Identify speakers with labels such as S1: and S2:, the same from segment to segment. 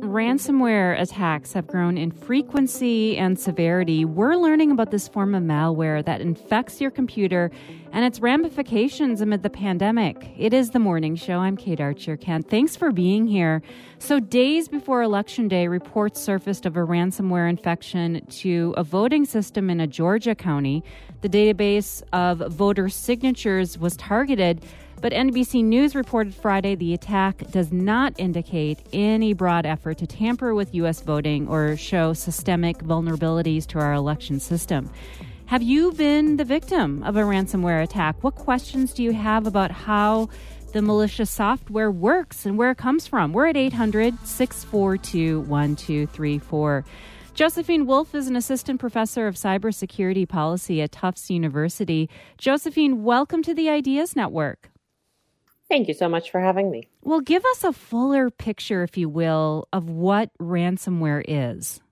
S1: ransomware attacks have grown in frequency and severity, we're learning about this form of malware that infects your computer and its ramifications amid the pandemic. It is the morning show. I'm Kate Archer-Kent. Thanks for being here. So days before Election Day, reports surfaced of a ransomware infection to a voting system in a Georgia county. The database of voter signatures was targeted, but NBC News reported Friday the attack does not indicate any broad effort to tamper with U.S. voting or show systemic vulnerabilities to our election system. Have you been the victim of a ransomware attack? What questions do you have about how the malicious software works and where it comes from? We're at 800-642-1234. Josephine Wolf is an assistant professor of cybersecurity policy at Tufts University. Josephine, welcome to the Ideas Network.
S2: Thank you so much for having me.
S1: Well, give us a fuller picture, if you will, of what ransomware is.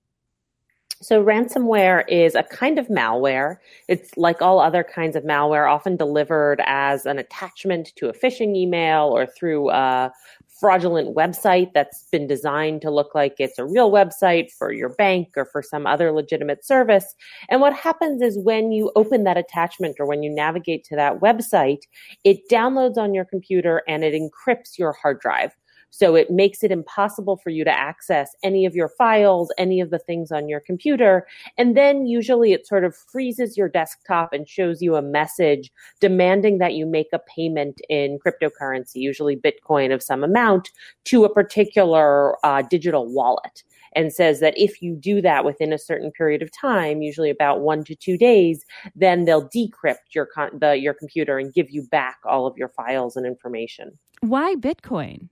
S2: So ransomware is a kind of malware. It's like all other kinds of malware, often delivered as an attachment to a phishing email or through a fraudulent website that's been designed to look like it's a real website for your bank or for some other legitimate service. And what happens is when you open that attachment or when you navigate to that website, it downloads on your computer and it encrypts your hard drive. So it makes it impossible for you to access any of your files, any of the things on your computer. And then usually it sort of freezes your desktop and shows you a message demanding that you make a payment in cryptocurrency, usually Bitcoin of some amount, to a particular digital wallet. And says that if you do that within a certain period of time, usually about 1 to 2 days, then they'll decrypt your computer and give you back all of your files and information.
S1: Why Bitcoin?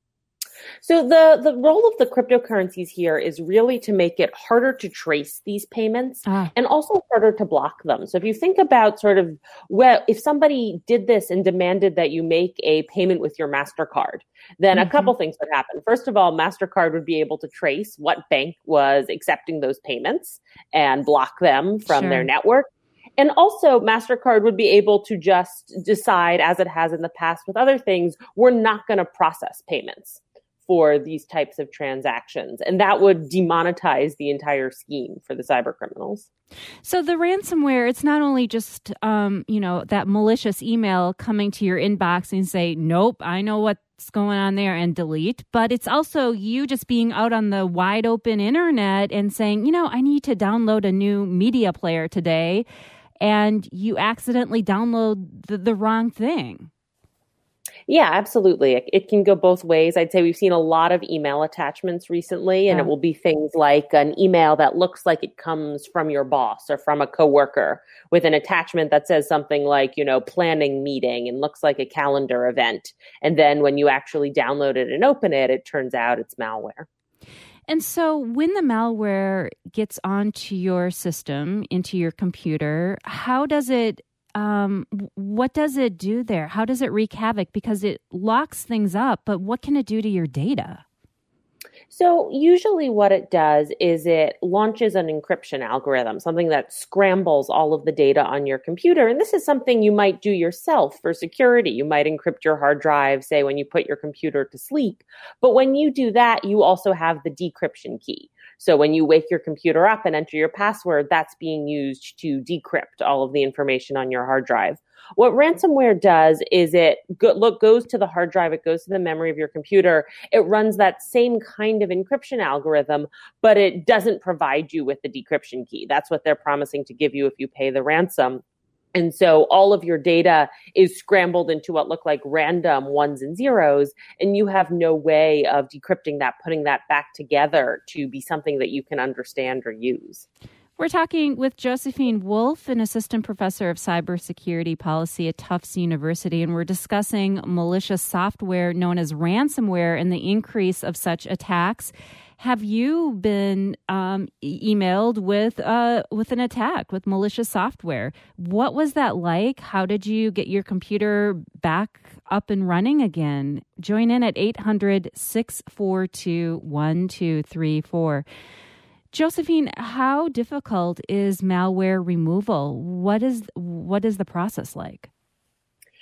S2: So the role of the cryptocurrencies here is really to make it harder to trace these payments and also harder to block them. So if you think about sort of, well, if somebody did this and demanded that you make a payment with your MasterCard, then a couple things would happen. First of all, MasterCard would be able to trace what bank was accepting those payments and block them from their network. And also, MasterCard would be able to just decide, as it has in the past with other things, we're not going to process payments for these types of transactions. And that would demonetize the entire scheme for the cyber criminals.
S1: So the ransomware, it's not only just, that malicious email coming to your inbox and say, nope, I know what's going on there and delete, but it's also you just being out on the wide open internet and saying, I need to download a new media player today. And you accidentally download the wrong thing.
S2: Yeah, absolutely. It can go both ways. I'd say we've seen a lot of email attachments recently, and it will be things like an email that looks like it comes from your boss or from a coworker with an attachment that says something like, planning meeting and looks like a calendar event. And then when you actually download it and open it, it turns out it's malware.
S1: And so when the malware gets onto your system, into your computer, how does it what does it do there? How does it wreak havoc? Because it locks things up, but what can it do to your data?
S2: So usually what it does is it launches an encryption algorithm, something that scrambles all of the data on your computer. And this is something you might do yourself for security. You might encrypt your hard drive, say, when you put your computer to sleep. But when you do that, you also have the decryption key. So when you wake your computer up and enter your password, that's being used to decrypt all of the information on your hard drive. What ransomware does is it goes to the hard drive, it goes to the memory of your computer, it runs that same kind of encryption algorithm, but it doesn't provide you with the decryption key. That's what they're promising to give you if you pay the ransom. And so all of your data is scrambled into what look like random ones and zeros, and you have no way of decrypting that, putting that back together to be something that you can understand or use.
S1: We're talking with Josephine Wolf, an assistant professor of cybersecurity policy at Tufts University, and we're discussing malicious software known as ransomware and the increase of such attacks. Have you been emailed with an attack with malicious software? What was that like? How did you get your computer back up and running again? Join in at 800-642-1234. Josephine, how difficult is malware removal? What is the process like?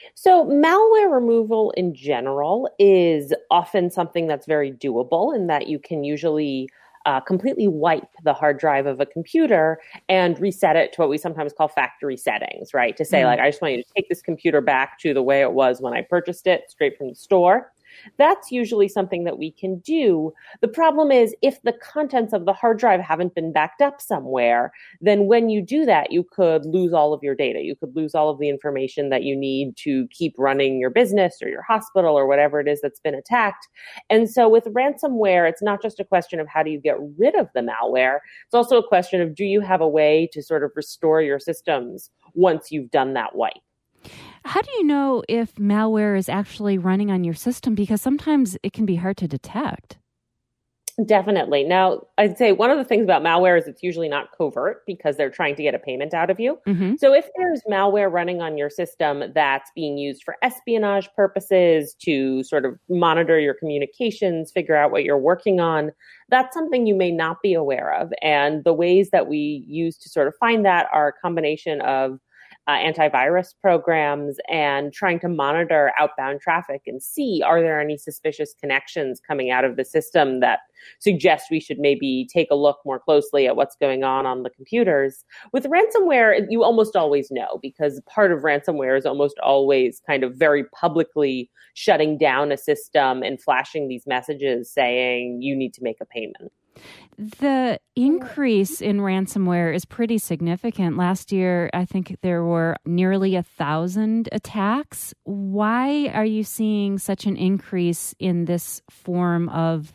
S2: So malware removal in general is often something that's very doable in that you can usually completely wipe the hard drive of a computer and reset it to what we sometimes call factory settings, right? To say, like, I just want you to take this computer back to the way it was when I purchased it straight from the store. That's usually something that we can do. The problem is if the contents of the hard drive haven't been backed up somewhere, then when you do that, you could lose all of your data. You could lose all of the information that you need to keep running your business or your hospital or whatever it is that's been attacked. And so with ransomware, it's not just a question of how do you get rid of the malware. It's also a question of do you have a way to sort of restore your systems once you've done that wipe?
S1: How do you know if malware is actually running on your system? Because sometimes it can be hard to detect.
S2: Definitely. Now, I'd say one of the things about malware is it's usually not covert because they're trying to get a payment out of you. Mm-hmm. So if there's malware running on your system that's being used for espionage purposes to sort of monitor your communications, figure out what you're working on, that's something you may not be aware of. And the ways that we use to sort of find that are a combination of antivirus programs and trying to monitor outbound traffic and see, are there any suspicious connections coming out of the system that suggest we should maybe take a look more closely at what's going on the computers. With ransomware, you almost always know because part of ransomware is almost always kind of very publicly shutting down a system and flashing these messages saying you need to make a payment.
S1: The increase in ransomware is pretty significant. Last year, I think there were nearly 1,000 attacks. Why are you seeing such an increase in this form of,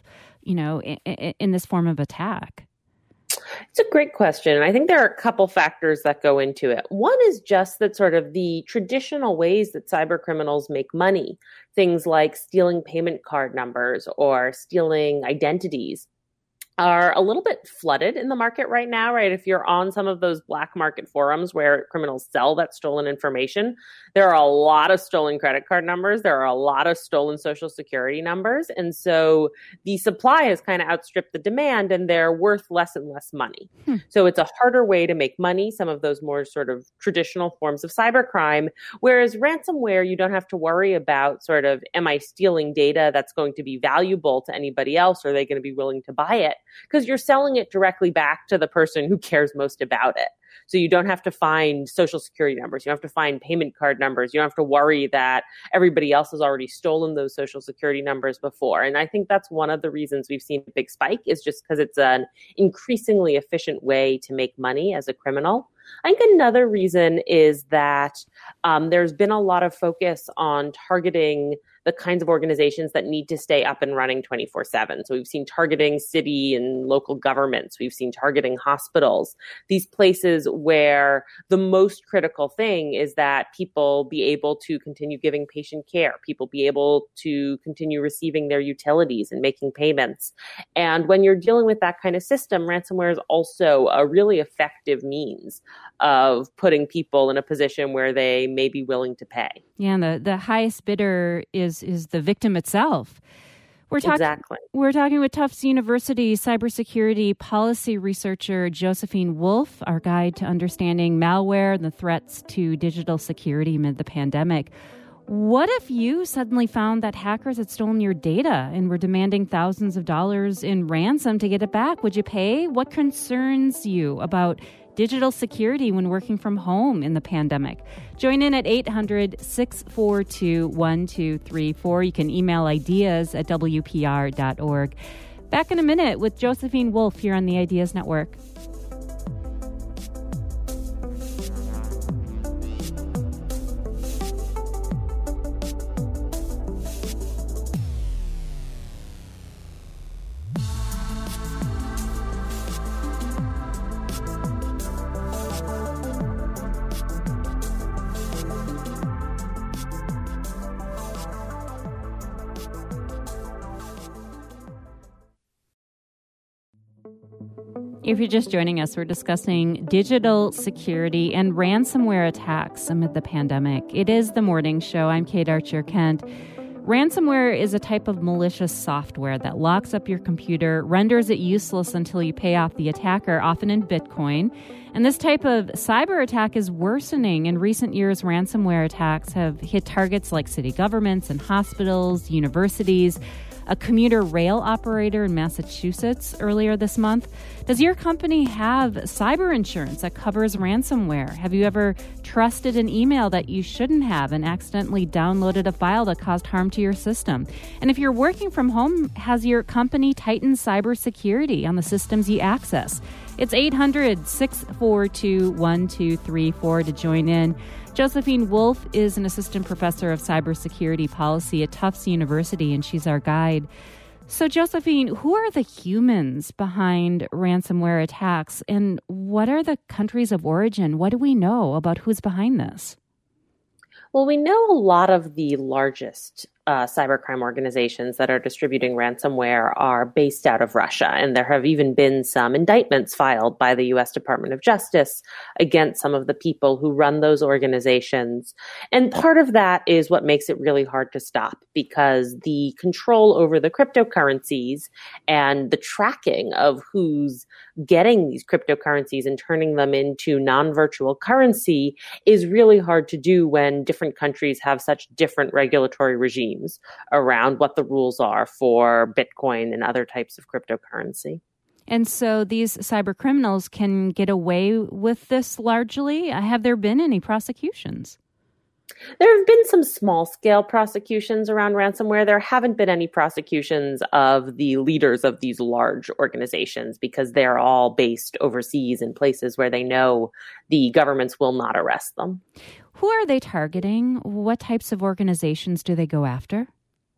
S1: in this form of attack?
S2: It's a great question. I think there are a couple factors that go into it. One is just that sort of the traditional ways that cyber criminals make money, things like stealing payment card numbers or stealing identities, are a little bit flooded in the market right now, right? If you're on some of those black market forums where criminals sell that stolen information, there are a lot of stolen credit card numbers. There are a lot of stolen social security numbers. And so the supply has kind of outstripped the demand and they're worth less and less money. So it's a harder way to make money, some of those more sort of traditional forms of cybercrime. Whereas ransomware, you don't have to worry about sort of, am I stealing data that's going to be valuable to anybody else? Or are they going to be willing to buy it? Because you're selling it directly back to the person who cares most about it. So you don't have to find social security numbers. You don't have to find payment card numbers. You don't have to worry that everybody else has already stolen those social security numbers before. And I think that's one of the reasons we've seen a big spike is just because it's an increasingly efficient way to make money as a criminal. I think another reason is that there's been a lot of focus on targeting the kinds of organizations that need to stay up and running 24/7. So we've seen targeting city and local governments. We've seen targeting hospitals, these places where the most critical thing is that people be able to continue giving patient care, people be able to continue receiving their utilities and making payments. And when you're dealing with that kind of system, ransomware is also a really effective means of putting people in a position where they may be willing to pay.
S1: Yeah, and the highest bidder is the victim itself.
S2: Exactly.
S1: We're talking with Tufts University cybersecurity policy researcher Josephine Wolf, our guide to understanding malware and the threats to digital security amid the pandemic. What if you suddenly found that hackers had stolen your data and were demanding thousands of dollars in ransom to get it back? Would you pay? What concerns you about digital security when working from home in the pandemic? Join in at 800-642-1234. You can email ideas at WPR.org. Back in a minute with Josephine Wolf here on the Ideas Network. If you're just joining us, we're discussing digital security and ransomware attacks amid the pandemic. It is the morning show. I'm Kate Archer-Kent. Ransomware is a type of malicious software that locks up your computer, renders it useless until you pay off the attacker, often in Bitcoin. And this type of cyber attack is worsening. In recent years, ransomware attacks have hit targets like city governments and hospitals, universities, a commuter rail operator in Massachusetts earlier this month. Does your company have cyber insurance that covers ransomware? Have you ever trusted an email that you shouldn't have and accidentally downloaded a file that caused harm to your system? And if you're working from home, has your company tightened cybersecurity on the systems you access? It's 800-642-1234 to join in. Josephine Wolf is an assistant professor of cybersecurity policy at Tufts University, and she's our guide. So, Josephine, who are the humans behind ransomware attacks, and what are the countries of origin? What do we know about who's behind this?
S2: Well, we know a lot of the largest cybercrime organizations that are distributing ransomware are based out of Russia. And there have even been some indictments filed by the U.S. Department of Justice against some of the people who run those organizations. And part of that is what makes it really hard to stop, because the control over the cryptocurrencies and the tracking of who's getting these cryptocurrencies and turning them into non-virtual currency is really hard to do when different countries have such different regulatory regimes around what the rules are for Bitcoin and other types of cryptocurrency.
S1: And so these cyber criminals can get away with this largely? Have there been any prosecutions?
S2: There have been some small-scale prosecutions around ransomware. There haven't been any prosecutions of the leaders of these large organizations because they're all based overseas in places where they know the governments will not arrest them.
S1: Who are they targeting? What types of organizations do they go after?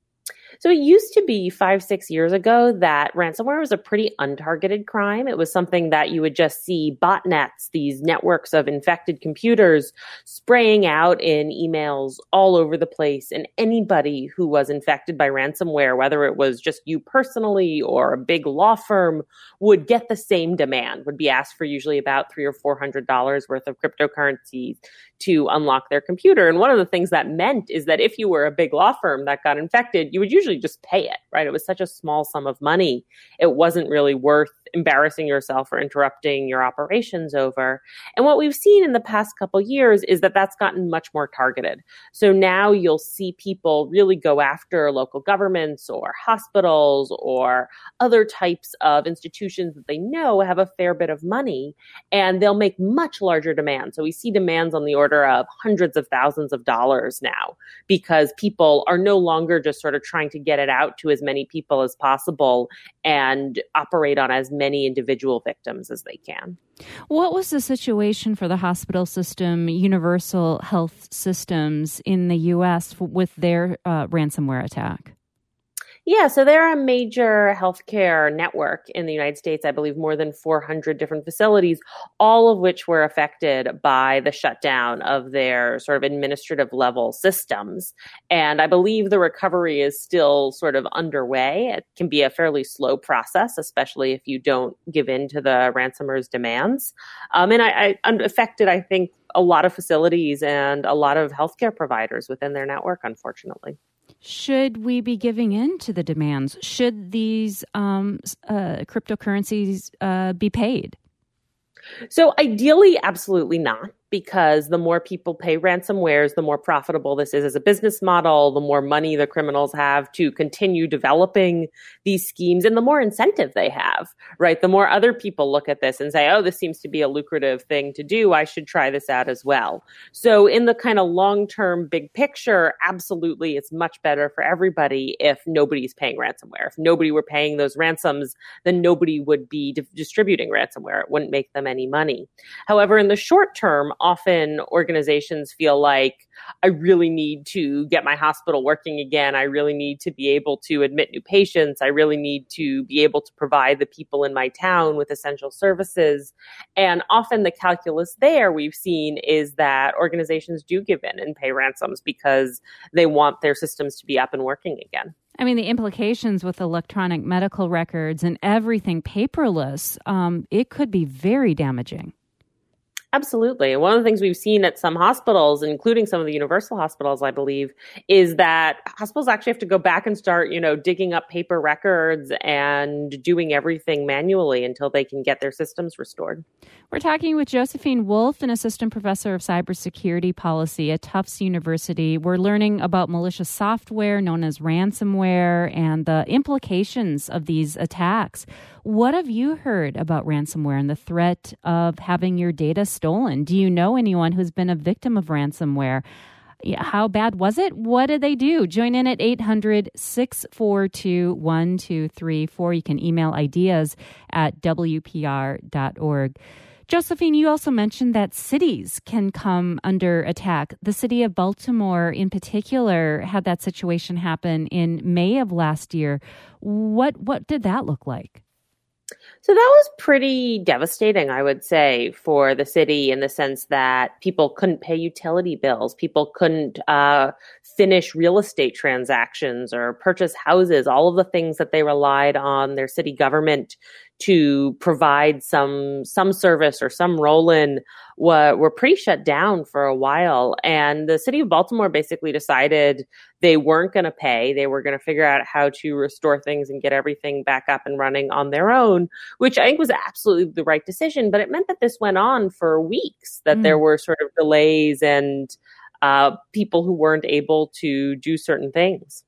S2: So it used to be 5-6 years ago that ransomware was a pretty untargeted crime. It was something that you would just see botnets, these networks of infected computers spraying out in emails all over the place. And anybody who was infected by ransomware, whether it was just you personally or a big law firm, would get the same demand, would be asked for usually about $300 or $400 worth of cryptocurrency to unlock their computer. And one of the things that meant is that if you were a big law firm that got infected, you would usually just pay it, right? It was such a small sum of money. It wasn't really worth embarrassing yourself or interrupting your operations over. And what we've seen in the past couple years is that that's gotten much more targeted. So now you'll see people really go after local governments or hospitals or other types of institutions that they know have a fair bit of money, and they'll make much larger demands. So we see demands on the order of hundreds of thousands of dollars now, because people are no longer just sort of trying to get it out to as many people as possible and operate on as many individual victims as they can.
S1: What was the situation for the hospital system, Universal Health Systems in the U.S. with their ransomware attack?
S2: Yeah, so they're a major healthcare network in the United States. I believe more than 400 different facilities, all of which were affected by the shutdown of their sort of administrative level systems. And I believe the recovery is still sort of underway. It can be a fairly slow process, especially if you don't give in to the ransomers' demands. And I affected, I think, a lot of facilities and a lot of healthcare providers within their network, unfortunately.
S1: Should we be giving in to the demands? Should these cryptocurrencies be paid?
S2: So ideally, absolutely not, because the more people pay ransomwares, the more profitable this is as a business model, the more money the criminals have to continue developing these schemes, and the more incentive they have, right? The more other people look at this and say, oh, this seems to be a lucrative thing to do, I should try this out as well. So in the kind of long-term big picture, absolutely, it's much better for everybody if nobody's paying ransomware. If nobody were paying those ransoms, then nobody would be distributing ransomware. It wouldn't make them any money. However, in the short term, often organizations feel like, I really need to get my hospital working again. I really need to be able to admit new patients. I really need to be able to provide the people in my town with essential services. And often the calculus there we've seen is that organizations do give in and pay ransoms because they want their systems to be up and working again.
S1: I mean, the implications with electronic medical records and everything paperless, it could be very damaging.
S2: Absolutely. And one of the things we've seen at some hospitals, including some of the universal hospitals, I believe, is that hospitals actually have to go back and start, digging up paper records and doing everything manually until they can get their systems restored.
S1: We're talking with Josephine Wolf, an assistant professor of cybersecurity policy at Tufts University. We're learning about malicious software known as ransomware and the implications of these attacks. What have you heard about ransomware and the threat of having your data stolen? Do you know anyone who's been a victim of ransomware? How bad was it? What did they do? Join in at 800-642-1234. You can email ideas at WPR.org. Josephine, you also mentioned that cities can come under attack. The city of Baltimore in particular had that situation happen in May of last year. What did that look like?
S2: So that was pretty devastating, I would say, for the city in the sense that people couldn't pay utility bills. People couldn't finish real estate transactions or purchase houses, all of the things that they relied on their city government to provide some service or some role in were pretty shut down for a while. And the city of Baltimore basically decided they weren't going to pay. They were going to figure out how to restore things and get everything back up and running on their own, which I think was absolutely the right decision. But it meant that this went on for weeks, that there were sort of delays and people who weren't able to do certain things.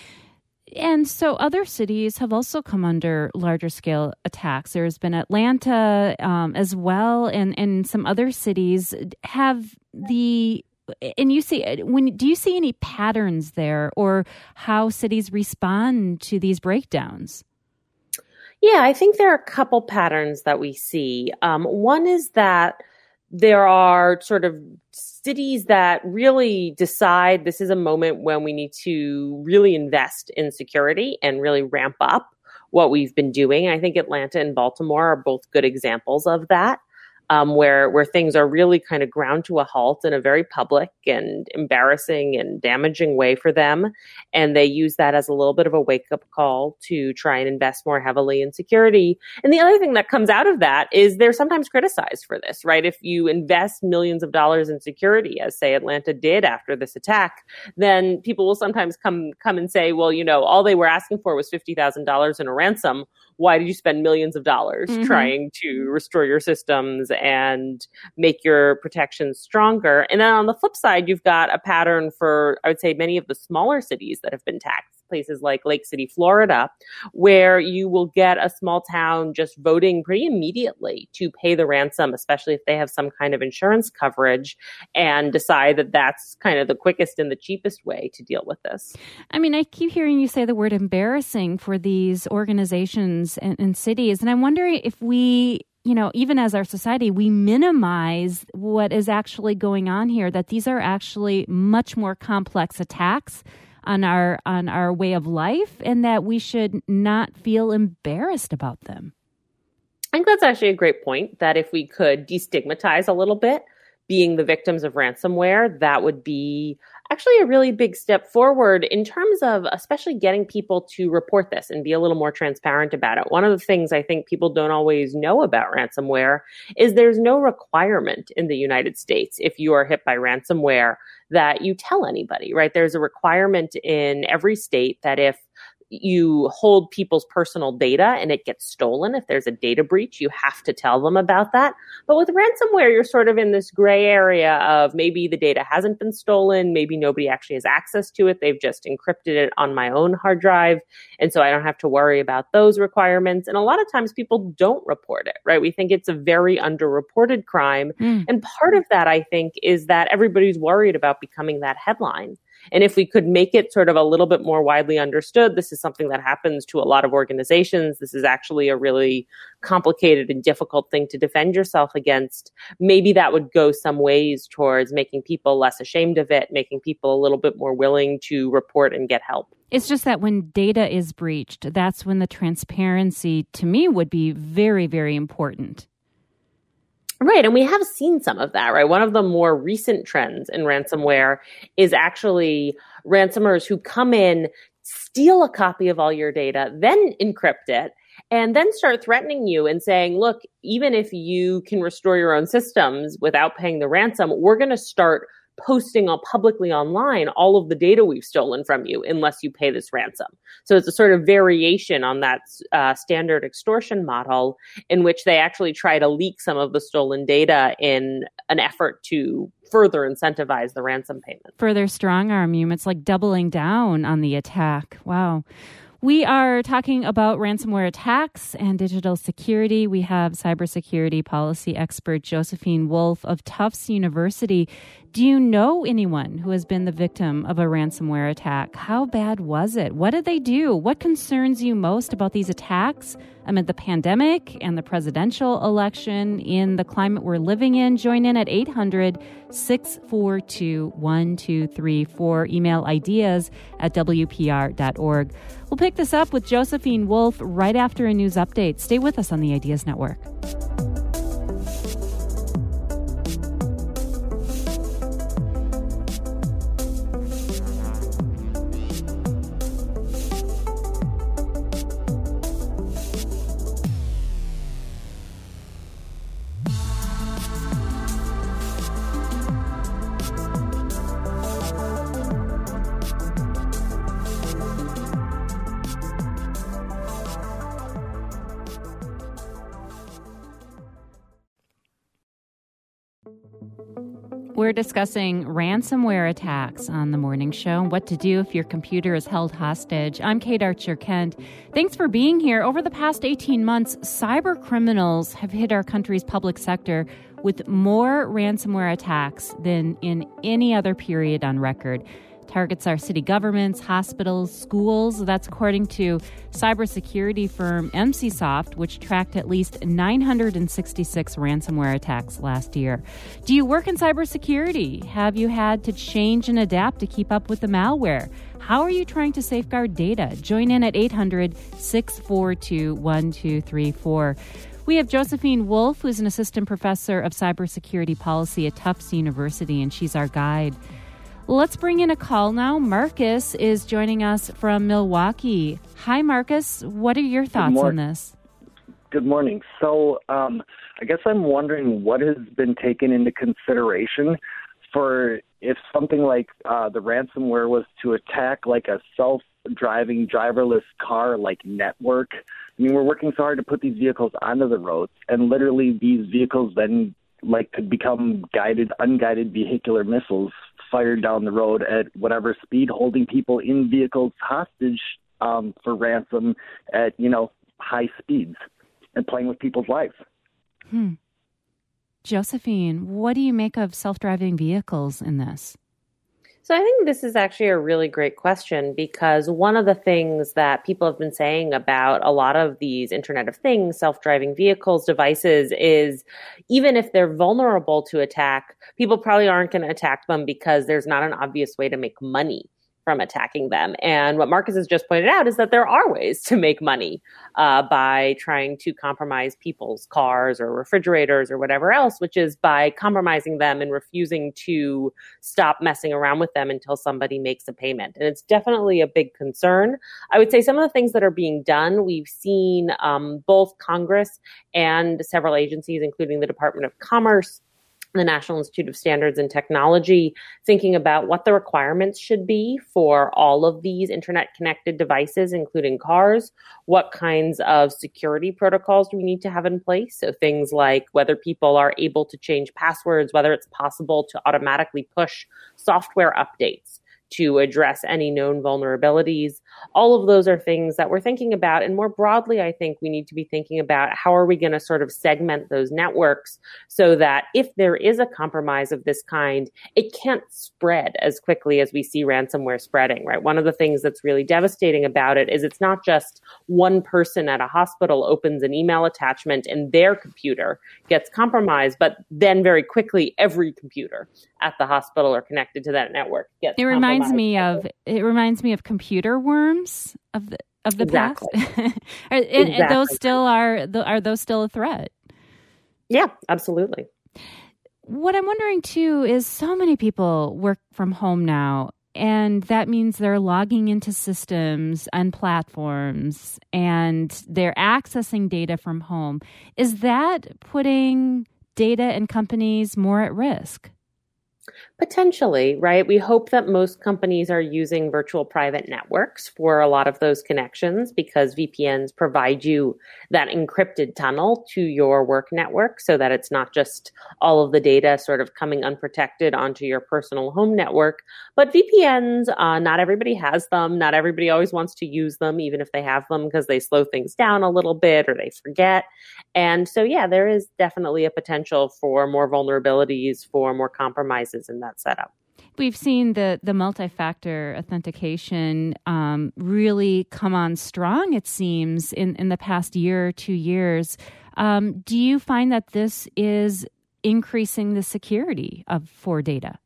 S1: And so other cities have also come under larger scale attacks. There's been Atlanta as well, and some other cities have do you see any patterns there or how cities respond to these breakdowns?
S2: Yeah, I think there are a couple patterns that we see. One is that there are sort of cities that really decide this is a moment when we need to really invest in security and really ramp up what we've been doing. I think Atlanta and Baltimore are both good examples of that. Where things are really kind of ground to a halt in a very public and embarrassing and damaging way for them. And they use that as a little bit of a wake-up call to try and invest more heavily in security. And the other thing that comes out of that is they're sometimes criticized for this, right? If you invest millions of dollars in security, as say Atlanta did after this attack, then people will sometimes come and say, well, all they were asking for was $50,000 in a ransom. Why did you spend millions of dollars trying to restore your systems and make your protections stronger? And then on the flip side, you've got a pattern for, I would say, many of the smaller cities that have been taxed. Places like Lake City, Florida, where you will get a small town just voting pretty immediately to pay the ransom, especially if they have some kind of insurance coverage, and decide that that's kind of the quickest and the cheapest way to deal with this.
S1: I mean, I keep hearing you say the word embarrassing for these organizations and cities, and I'm wondering if we, even as our society, we minimize what is actually going on here, that these are actually much more complex attacks on our way of life, and that we should not feel embarrassed about them.
S2: I think that's actually a great point, that if we could destigmatize a little bit being the victims of ransomware, that would be actually a really big step forward in terms of especially getting people to report this and be a little more transparent about it. One of the things I think people don't always know about ransomware is there's no requirement in the United States, if you are hit by ransomware, that you tell anybody, right? There's a requirement in every state that if you hold people's personal data and it gets stolen, if there's a data breach, you have to tell them about that. But with ransomware, you're sort of in this gray area of maybe the data hasn't been stolen, maybe nobody actually has access to it, they've just encrypted it on my own hard drive, and so I don't have to worry about those requirements. And a lot of times people don't report it, right? We think it's a very underreported crime. And part of that, I think, is that everybody's worried about becoming that headline. And if we could make it sort of a little bit more widely understood, this is something that happens to a lot of organizations. This is actually a really complicated and difficult thing to defend yourself against. Maybe that would go some ways towards making people less ashamed of it, making people a little bit more willing to report and get help.
S1: It's just that when data is breached, that's when the transparency, to me, would be very, very important.
S2: Right. And we have seen some of that, right? One of the more recent trends in ransomware is actually ransomers who come in steal a copy of all your data, then encrypt it, and then start threatening you and saying, look, even if you can restore your own systems without paying the ransom, we're going to start posting publicly online all of the data we've stolen from you unless you pay this ransom. So it's a sort of variation on that standard extortion model in which they actually try to leak some of the stolen data in an effort to further incentivize the ransom payment.
S1: Further strong arm you. It's like doubling down on the attack. Wow. We are talking about ransomware attacks and digital security. We have cybersecurity policy expert Josephine Wolf of Tufts University. Do you know anyone who has been the victim of a ransomware attack? How bad was it? What did they do? What concerns you most about these attacks amid the pandemic and the presidential election in the climate we're living in? Join in at 800-642-1234. Email ideas at WPR.org. We'll pick this up with Josephine Wolf right after a news update. Stay with us on the Ideas Network. We're discussing ransomware attacks on the morning show and what to do if your computer is held hostage. I'm Kate Archer-Kent. Thanks for being here. Over the past 18 months, cyber criminals have hit our country's public sector with more ransomware attacks than in any other period on record. Targets are city governments, hospitals, schools. That's according to cybersecurity firm NCSoft, which tracked at least 966 ransomware attacks last year. Do you work in cybersecurity? Have you had to change and adapt to keep up with the malware? How are you trying to safeguard data? Join in at 800-642-1234. We have Josephine Wolf, who's an assistant professor of cybersecurity policy at Tufts University, and she's our guide. Let's bring in a call now. Marcus is joining us from Milwaukee. Hi, Marcus. What are your thoughts on this?
S3: Good morning. So I guess I'm wondering what has been taken into consideration for if something like the ransomware was to attack like a self-driving driverless car like network. I mean, we're working so hard to put these vehicles onto the roads, and literally these vehicles then could become unguided vehicular missiles fired down the road at whatever speed, holding people in vehicles hostage for ransom at, high speeds and playing with people's lives.
S1: Josephine, what do you make of self-driving vehicles in this?
S2: So I think this is actually a really great question, because one of the things that people have been saying about a lot of these Internet of Things, self-driving vehicles, devices is even if they're vulnerable to attack, people probably aren't going to attack them because there's not an obvious way to make money from attacking them. And what Marcus has just pointed out is that there are ways to make money by trying to compromise people's cars or refrigerators or whatever else, which is by compromising them and refusing to stop messing around with them until somebody makes a payment. And it's definitely a big concern. I would say some of the things that are being done, we've seen both Congress and several agencies, including the Department of Commerce, the National Institute of Standards and Technology, thinking about what the requirements should be for all of these internet-connected devices, including cars. What kinds of security protocols do we need to have in place? So things like whether people are able to change passwords, whether it's possible to automatically push software updates to address any known vulnerabilities. All of those are things that we're thinking about. And more broadly, I think we need to be thinking about how are we going to sort of segment those networks so that if there is a compromise of this kind, it can't spread as quickly as we see ransomware spreading, right? One of the things that's really devastating about it is it's not just one person at a hospital opens an email attachment and their computer gets compromised, but then very quickly every computer at the hospital or connected to that network gets compromised.
S1: It reminds me of computer worms of the
S2: exactly.
S1: past.
S2: Exactly.
S1: Are those still a threat?
S2: Yeah, absolutely.
S1: What I'm wondering too is so many people work from home now, and that means they're logging into systems and platforms, and they're accessing data from home. Is that putting data and companies more at risk?
S2: Potentially, right? We hope that most companies are using virtual private networks for a lot of those connections because VPNs provide you that encrypted tunnel to your work network so that it's not just all of the data sort of coming unprotected onto your personal home network. But VPNs, not everybody has them. Not everybody always wants to use them, even if they have them, because they slow things down a little bit or they forget. And so, yeah, there is definitely a potential for more vulnerabilities, for more compromises in that setup.
S1: We've seen the multi-factor authentication really come on strong, it seems, in the past year or 2 years. Do you find that this is increasing the security for data?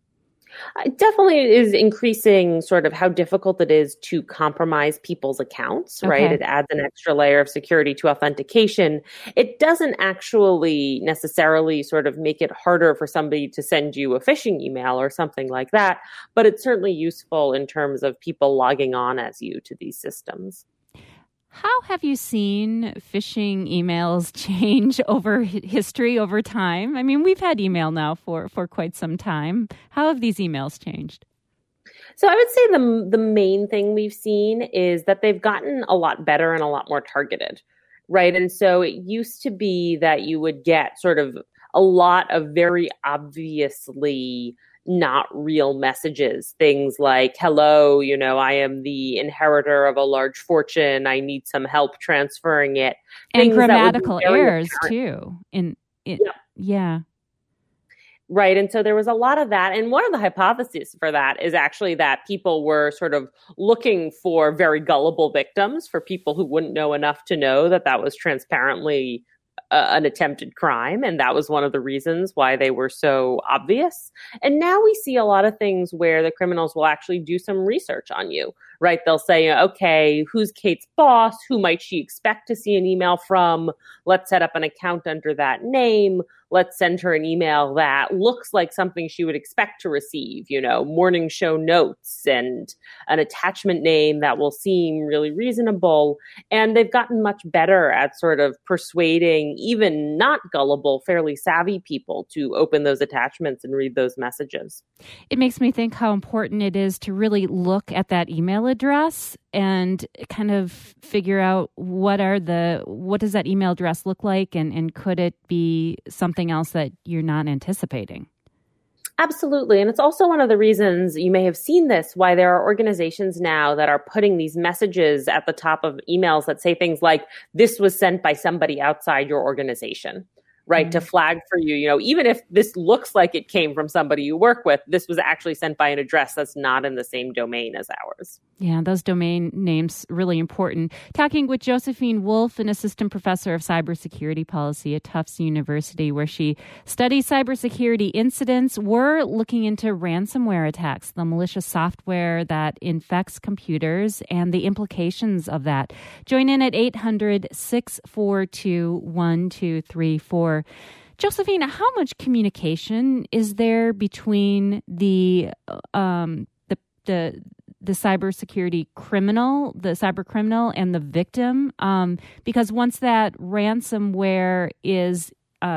S2: It definitely is increasing sort of how difficult it is to compromise people's accounts, right?
S1: Okay.
S2: It adds an extra layer of security to authentication. It doesn't actually necessarily sort of make it harder for somebody to send you a phishing email or something like that, but it's certainly useful in terms of people logging on as you to these systems.
S1: How have you seen phishing emails change over history, over time? I mean, we've had email now for quite some time. How have these emails changed?
S2: So I would say the main thing we've seen is that they've gotten a lot better and a lot more targeted, right? And so it used to be that you would get sort of a lot of very obviously not real messages, things like, hello, I am the inheritor of a large fortune. I need some help transferring it.
S1: And grammatical errors too. Yeah.
S2: Right. And so there was a lot of that. And one of the hypotheses for that is actually that people were sort of looking for very gullible victims, for people who wouldn't know enough to know that that was transparently an attempted crime. And that was one of the reasons why they were so obvious. And now we see a lot of things where the criminals will actually do some research on you, right? They'll say, okay, who's Kate's boss? Who might she expect to see an email from? Let's set up an account under that name. Let's send her an email that looks like something she would expect to receive, morning show notes and an attachment name that will seem really reasonable. And they've gotten much better at sort of persuading even not gullible, fairly savvy people to open those attachments and read those messages.
S1: It makes me think how important it is to really look at that email address and kind of figure out what does that email address look like, and could it be something else that you're not anticipating?
S2: Absolutely. And it's also one of the reasons, you may have seen this, why there are organizations now that are putting these messages at the top of emails that say things like, this was sent by somebody outside your organization, right? Mm-hmm. To flag for you, even if this looks like it came from somebody you work with, this was actually sent by an address that's not in the same domain as ours.
S1: Yeah, those domain names really important. Talking with Josephine Wolf, an assistant professor of cybersecurity policy at Tufts University, where she studies cybersecurity incidents. We're looking into ransomware attacks, the malicious software that infects computers, and the implications of that. Join in at 800-642-1234. Josephine, how much communication is there between the cybersecurity criminal, the cyber criminal, and the victim? Because once that ransomware is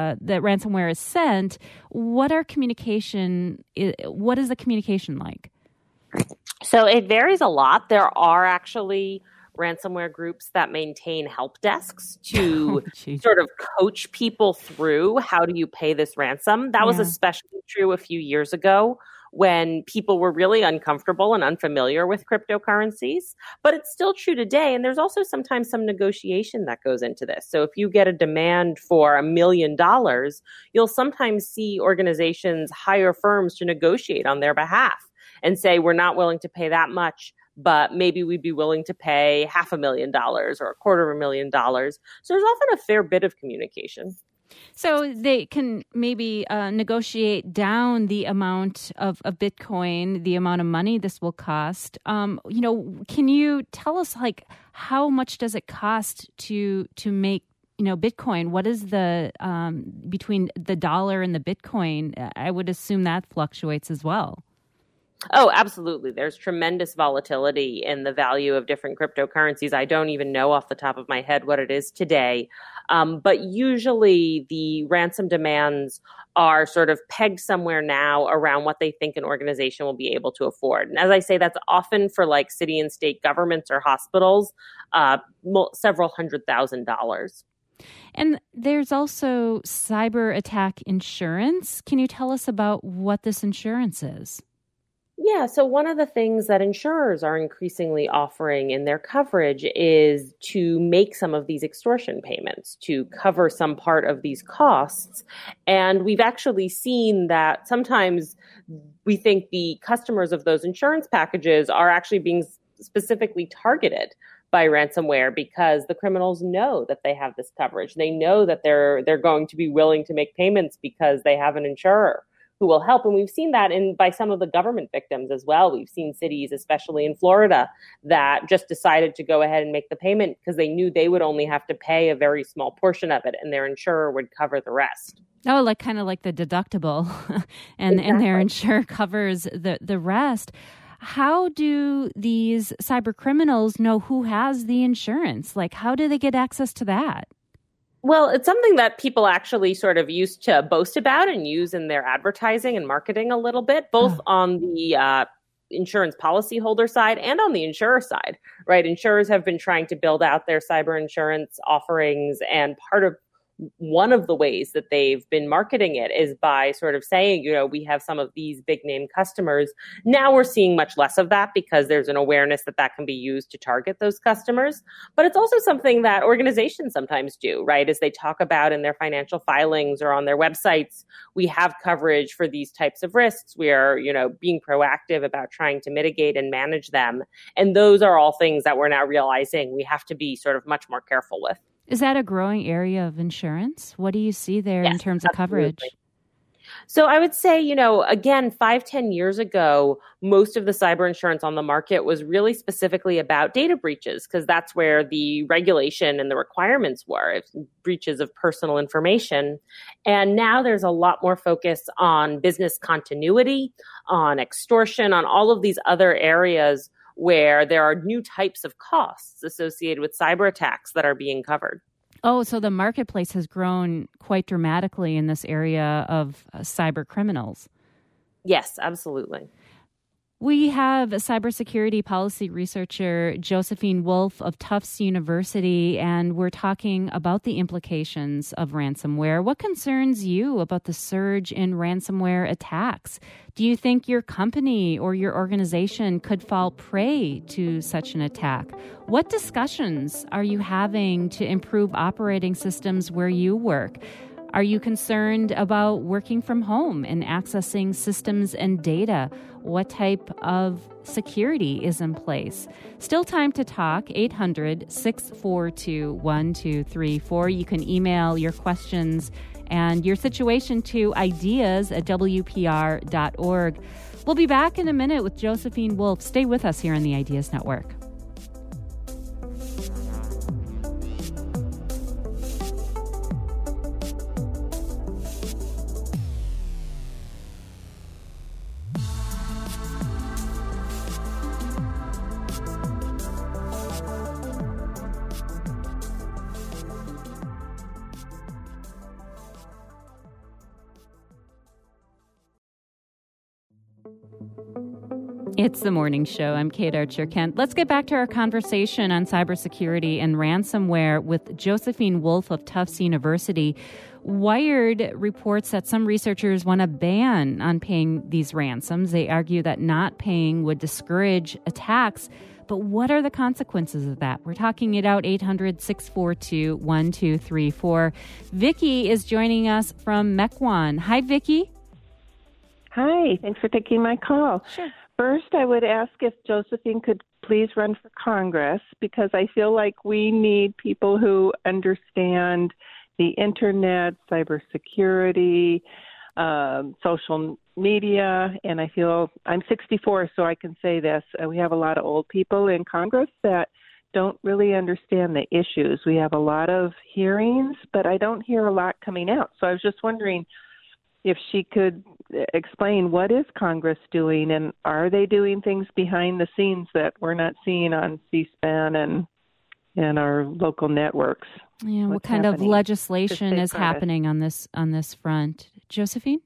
S1: sent, what is the communication like?
S2: So it varies a lot. There are actually ransomware groups that maintain help desks to sort of coach people through how do you pay this ransom. That was especially true a few years ago, when people were really uncomfortable and unfamiliar with cryptocurrencies. But it's still true today. And there's also sometimes some negotiation that goes into this. So if you get a demand for $1 million, you'll sometimes see organizations hire firms to negotiate on their behalf and say, we're not willing to pay that much, but maybe we'd be willing to pay $500,000 or $250,000. So there's often a fair bit of communication.
S1: So they can maybe negotiate down the amount of Bitcoin, the amount of money this will cost. Can you tell us, how much does it cost to make Bitcoin? What is the between the dollar and the Bitcoin? I would assume that fluctuates as well.
S2: Oh, absolutely. There's tremendous volatility in the value of different cryptocurrencies. I don't even know off the top of my head what it is today. But usually the ransom demands are sort of pegged somewhere now around what they think an organization will be able to afford. And as I say, that's often for like city and state governments or hospitals, several $100,000.
S1: And there's also cyber attack insurance. Can you tell us about what this insurance is?
S2: Yeah, so one of the things that insurers are increasingly offering in their coverage is to make some of these extortion payments to cover some part of these costs. And we've actually seen that sometimes we think the customers of those insurance packages are actually being specifically targeted by ransomware because the criminals know that they have this coverage. They know that they're going to be willing to make payments because they have an insurer who will help. And we've seen that by some of the government victims as well. We've seen cities, especially in Florida, that just decided to go ahead and make the payment because they knew they would only have to pay a very small portion of it and their insurer would cover the rest.
S1: Oh, like kind of like the deductible and their insurer covers the rest. How do these cyber criminals know who has the insurance? Like, how do they get access to that?
S2: Well, it's something that people actually sort of used to boast about and use in their advertising and marketing a little bit, both on the insurance policyholder side and on the insurer side, right? Insurers have been trying to build out their cyber insurance offerings, and one of the ways that they've been marketing it is by sort of saying, we have some of these big name customers. Now we're seeing much less of that because there's an awareness that can be used to target those customers. But it's also something that organizations sometimes do, right? As they talk about in their financial filings or on their websites, we have coverage for these types of risks. We are, being proactive about trying to mitigate and manage them. And those are all things that we're now realizing we have to be sort of much more careful with.
S1: Is that a growing area of insurance? What do you see there in terms of coverage?
S2: So I would say, again, 5-10 years ago, most of the cyber insurance on the market was really specifically about data breaches because that's where the regulation and the requirements were, breaches of personal information. And now there's a lot more focus on business continuity, on extortion, on all of these other areas where there are new types of costs associated with cyber attacks that are being covered.
S1: Oh, so the marketplace has grown quite dramatically in this area of cyber criminals.
S2: Yes, absolutely.
S1: We have cybersecurity policy researcher Josephine Wolf of Tufts University, and we're talking about the implications of ransomware. What concerns you about the surge in ransomware attacks? Do you think your company or your organization could fall prey to such an attack? What discussions are you having to improve operating systems where you work? Are you concerned about working from home and accessing systems and data? What type of security is in place? Still time to talk, 800-642-1234. You can email your questions and your situation to ideas@wpr.org. We'll be back in a minute with Josephine Wolf. Stay with us here on the Ideas Network. It's the morning show. I'm Kate Archer-Kent. Let's get back to our conversation on cybersecurity and ransomware with Josephine Wolf of Tufts University. Wired reports that some researchers want a ban on paying these ransoms. They argue that not paying would discourage attacks. But what are the consequences of that? We're talking it out, 800-642-1234. Vicki is joining us from Mequon. Hi, Vicki.
S4: Hi, thanks for taking my call.
S1: Sure.
S4: First, I would ask if Josephine could please run for Congress because I feel like we need people who understand the internet, cybersecurity, social media, and I feel I'm 64, so I can say this. We have a lot of old people in Congress that don't really understand the issues. We have a lot of hearings, but I don't hear a lot coming out. So I was just wondering if she could explain what is Congress doing, and are they doing things behind the scenes that we're not seeing on C-SPAN and our local networks?
S1: Yeah, what kind of legislation is happening on this front, Josephine?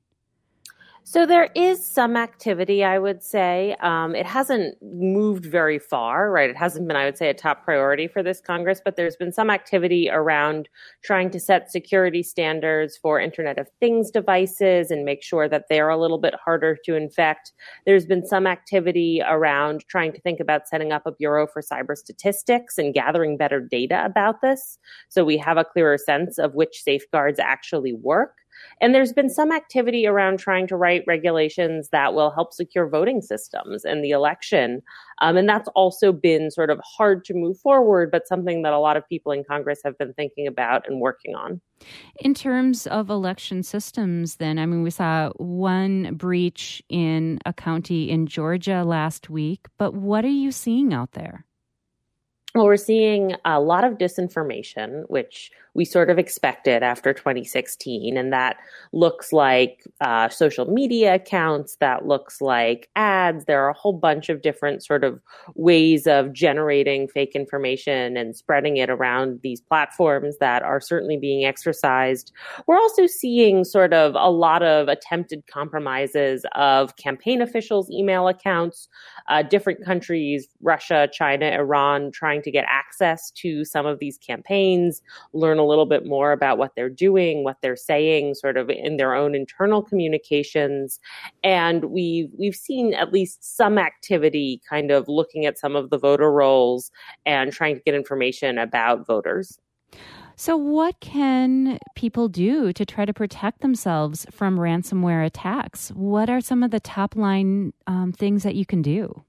S2: So there is some activity, I would say. It hasn't moved very far, right? It hasn't been, I would say, a top priority for this Congress, but there's been some activity around trying to set security standards for Internet of Things devices and make sure that they're a little bit harder to infect. There's been some activity around trying to think about setting up a Bureau for Cyber Statistics and gathering better data about this, so we have a clearer sense of which safeguards actually work. And there's been some activity around trying to write regulations that will help secure voting systems and the election. And that's also been sort of hard to move forward, but something that a lot of people in Congress have been thinking about and working on.
S1: In terms of election systems, then, I mean, we saw one breach in a county in Georgia last week, but what are you seeing out there?
S2: Well, we're seeing a lot of disinformation, which we sort of expected after 2016. And that looks like social media accounts, that looks like ads. There are a whole bunch of different sort of ways of generating fake information and spreading it around these platforms that are certainly being exercised. We're also seeing sort of a lot of attempted compromises of campaign officials' email accounts, different countries, Russia, China, Iran, trying to get access to some of these campaigns, learn a little bit more about what they're doing, what they're saying, sort of in their own internal communications. And we've seen at least some activity kind of looking at some of the voter rolls and trying to get information about voters.
S1: So what can people do to try to protect themselves from ransomware attacks? What are some of the top line things that you can do?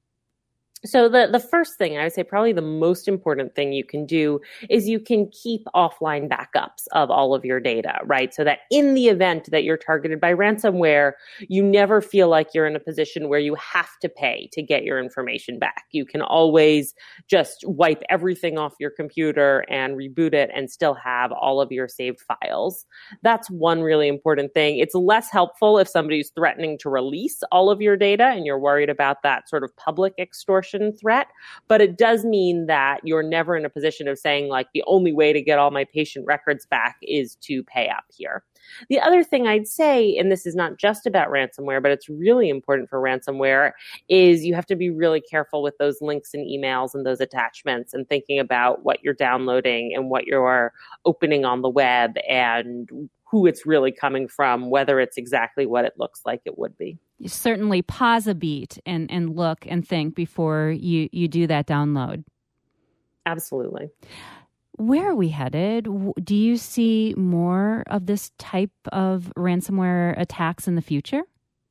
S2: So the first thing, I would say probably the most important thing you can do is you can keep offline backups of all of your data, right? So that in the event that you're targeted by ransomware, you never feel like you're in a position where you have to pay to get your information back. You can always just wipe everything off your computer and reboot it and still have all of your saved files. That's one really important thing. It's less helpful if somebody's threatening to release all of your data and you're worried about that sort of public extortion threat, but it does mean that you're never in a position of saying, like, the only way to get all my patient records back is to pay up here. The other thing I'd say, and this is not just about ransomware, but it's really important for ransomware, is you have to be really careful with those links and emails and those attachments and thinking about what you're downloading and what you're opening on the web and who it's really coming from, whether it's exactly what it looks like it would be.
S1: You certainly pause a beat and look and think before you do that download.
S2: Absolutely.
S1: Where are we headed? Do you see more of this type of ransomware attacks in the future?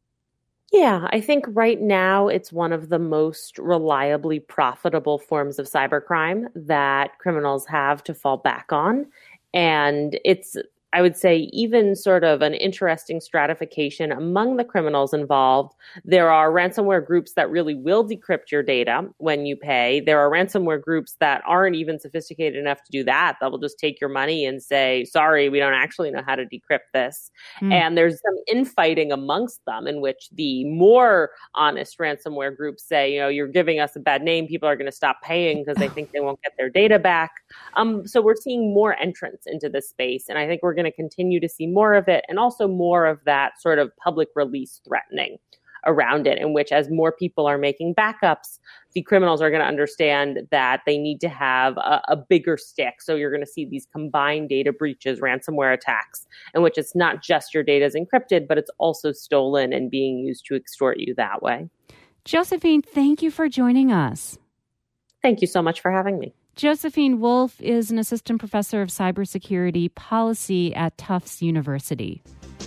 S2: Yeah, I think right now it's one of the most reliably profitable forms of cybercrime that criminals have to fall back on. And it's, I would say, even sort of an interesting stratification among the criminals involved. There are ransomware groups that really will decrypt your data when you pay. There are ransomware groups that aren't even sophisticated enough to do that. That will just take your money and say, sorry, we don't actually know how to decrypt this. And there's some infighting amongst them in which the more honest ransomware groups say, you're giving us a bad name. People are going to stop paying because they think they won't get their data back. So we're seeing more entrance into this space. And I think we're going to continue to see more of it, and also more of that sort of public release threatening around it, in which as more people are making backups, the criminals are going to understand that they need to have a bigger stick. So you're going to see these combined data breaches, ransomware attacks, in which it's not just your data is encrypted, but it's also stolen and being used to extort you that way.
S1: Josephine, thank you for joining us.
S2: Thank you so much for having me.
S1: Josephine Wolf is an assistant professor of cybersecurity policy at Tufts University.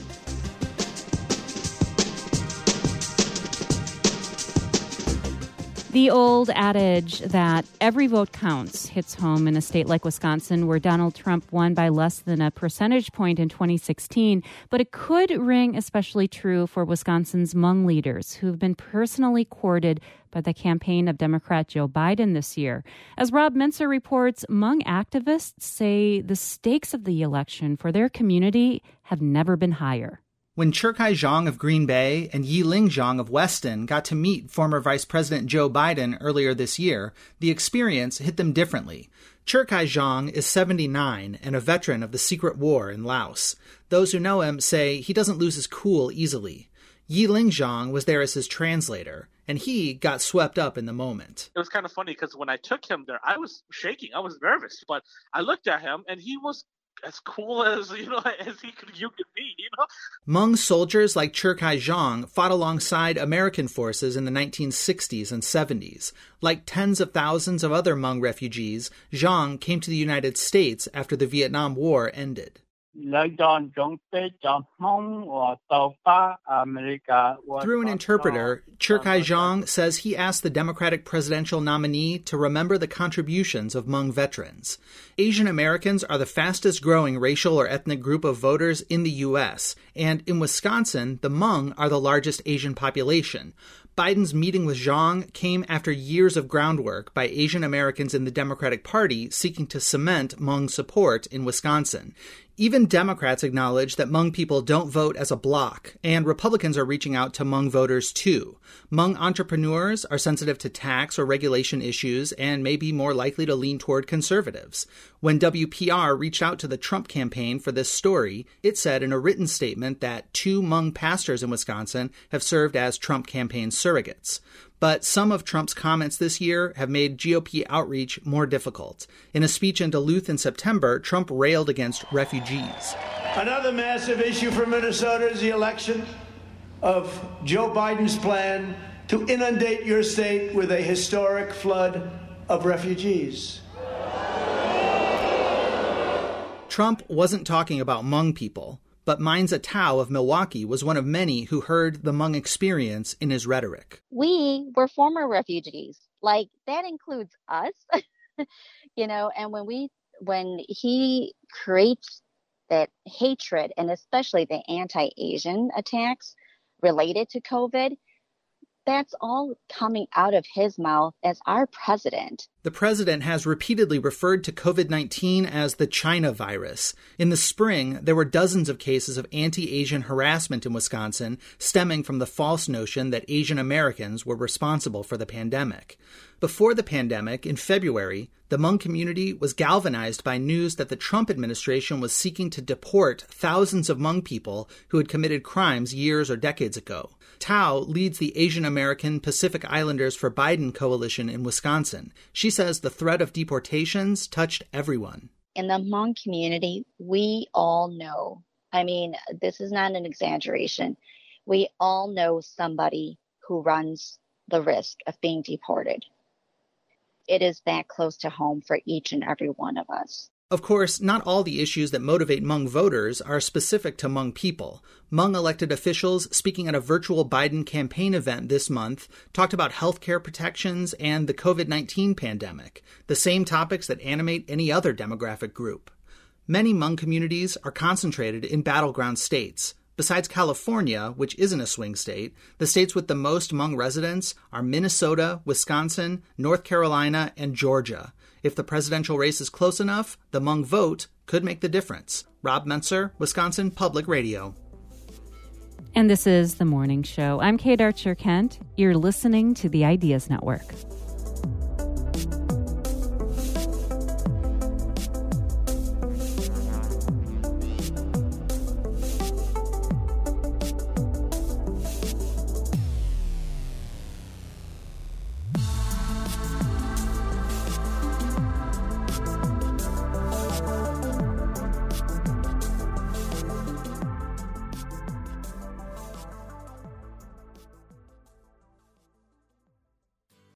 S1: The old adage that every vote counts hits home in a state like Wisconsin, where Donald Trump won by less than a percentage point in 2016. But it could ring especially true for Wisconsin's Hmong leaders, who've been personally courted by the campaign of Democrat Joe Biden this year. As Rob Mincer reports, Hmong activists say the stakes of the election for their community have never been higher.
S5: When Cherkai Zhang of Green Bay and Yiling Zhang of Weston got to meet former Vice President Joe Biden earlier this year, the experience hit them differently. Cherkai Zhang is 79 and a veteran of the Secret War in Laos. Those who know him say he doesn't lose his cool easily. Yiling Zhang was there as his translator, and he got swept up in the moment.
S6: It was kind of funny because when I took him there, I was shaking. I was nervous, but I looked at him and he was as cool as, you could be.
S5: Hmong soldiers like Cherkai Zhang fought alongside American forces in the 1960s and 70s. Like tens of thousands of other Hmong refugees, Zhang came to the United States after the Vietnam War ended. Through an interpreter, Cherkai Zhang says he asked the Democratic presidential nominee to remember the contributions of Hmong veterans. Asian Americans are the fastest growing racial or ethnic group of voters in the U.S., and in Wisconsin, the Hmong are the largest Asian population. Biden's meeting with Zhang came after years of groundwork by Asian Americans in the Democratic Party seeking to cement Hmong support in Wisconsin. Even Democrats acknowledge that Hmong people don't vote as a bloc, and Republicans are reaching out to Hmong voters too. Hmong entrepreneurs are sensitive to tax or regulation issues and may be more likely to lean toward conservatives. When WPR reached out to the Trump campaign for this story, it said in a written statement that 2 Hmong pastors in Wisconsin have served as Trump campaign surrogates. But some of Trump's comments this year have made GOP outreach more difficult. In a speech in Duluth in September, Trump railed against refugees.
S7: Another massive issue for Minnesota is the election of Joe Biden's plan to inundate your state with a historic flood of refugees.
S5: Trump wasn't talking about Hmong people, but Mainza Tao of Milwaukee was one of many who heard the Hmong experience in his rhetoric.
S8: We were former refugees. Like, that includes us, and when he creates that hatred, and especially the anti-Asian attacks related to COVID, that's all coming out of his mouth as our president.
S5: The president has repeatedly referred to COVID-19 as the China virus. In the spring, there were dozens of cases of anti-Asian harassment in Wisconsin stemming from the false notion that Asian Americans were responsible for the pandemic. Before the pandemic, in February, the Hmong community was galvanized by news that the Trump administration was seeking to deport thousands of Hmong people who had committed crimes years or decades ago. Tao leads the Asian American Pacific Islanders for Biden coalition in Wisconsin. She says the threat of deportations touched everyone.
S8: In the Hmong community, we all know, this is not an exaggeration, we all know somebody who runs the risk of being deported. It is that close to home for each and every one of us.
S5: Of course, not all the issues that motivate Hmong voters are specific to Hmong people. Hmong elected officials speaking at a virtual Biden campaign event this month talked about healthcare protections and the COVID-19 pandemic, the same topics that animate any other demographic group. Many Hmong communities are concentrated in battleground states. Besides California, which isn't a swing state, the states with the most Hmong residents are Minnesota, Wisconsin, North Carolina, and Georgia. If the presidential race is close enough, the Hmong vote could make the difference. Rob Mentzer, Wisconsin Public Radio.
S1: And this is The Morning Show. I'm Kate Archer-Kent. You're listening to the Ideas Network.